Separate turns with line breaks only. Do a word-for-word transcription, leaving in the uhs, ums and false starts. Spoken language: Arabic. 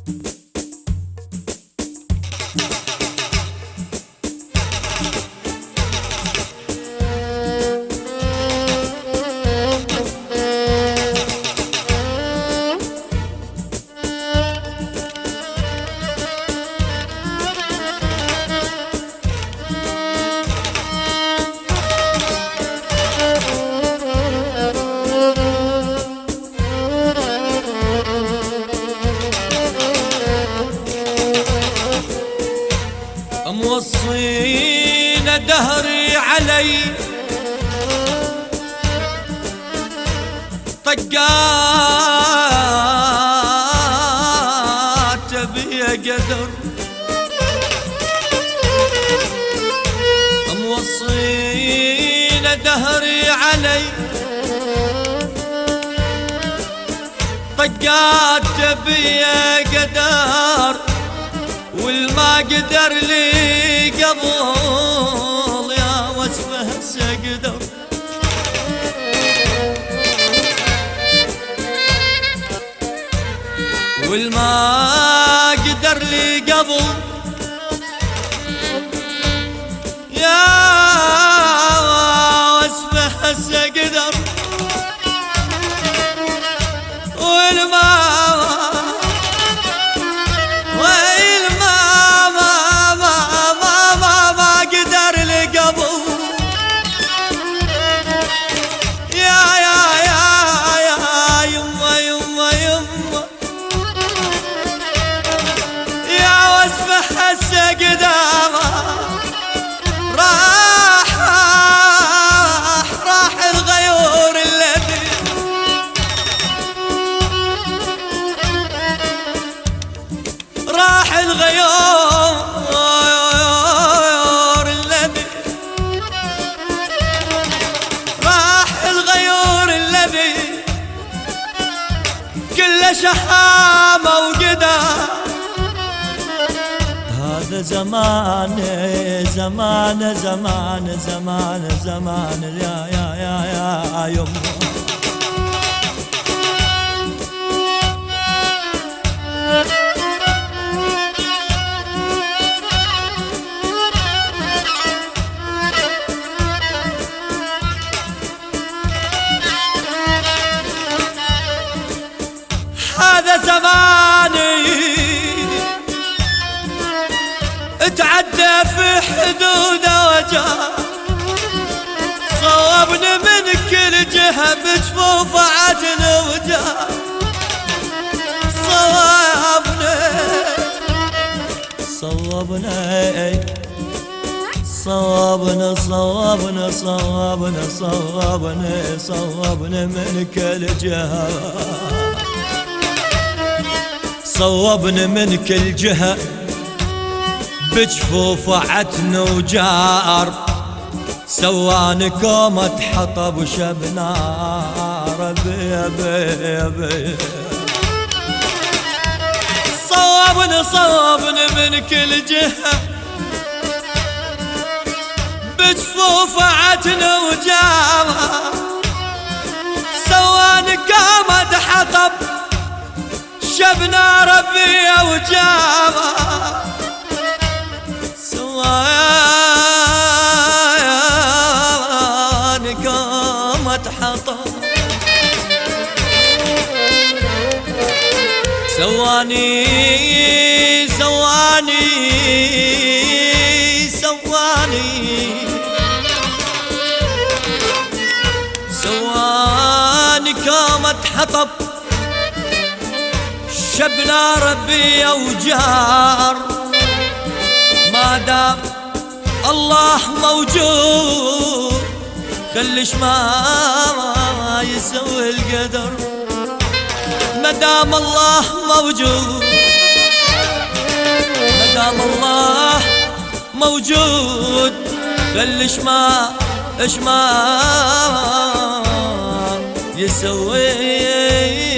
موصينا دهري علي طقات بيا قدر، موصينا دهري علي طقات بيا قدر، والما قدر لي قبل يا وصفه هسه قدر. والما قدر لي قبل يا وصفه هسه قدر. والما راح الغيور الذي راح الغيور الذي كله شحامة وقدا. هذا زمان زمان زمان زمان زمان يا يا يا يا يما. هذا زماني اتعدى في حدوده وجاه، صوبني من كل جهة بجفوف عدل وجاه. صوبني صوبني صوبني صوبني صوبني صوبني صوبني من كل جهة، صوبني من كل جهة بجفوف عتن وجار. سواني كومة حطب وشبنار بي بي بي. صوبني صوبني من كل جهة بجفوف عتن وجار. سواني كومة حطب شبنا ربي وجابا. سواني قامت حطب سواني سواني سواني سواني قامت حطب شبنا ربي وجار. ما دام الله موجود خليش ما يسوي القدر. ما دام الله موجود ما دام الله موجود خليش ما اش ما يسوي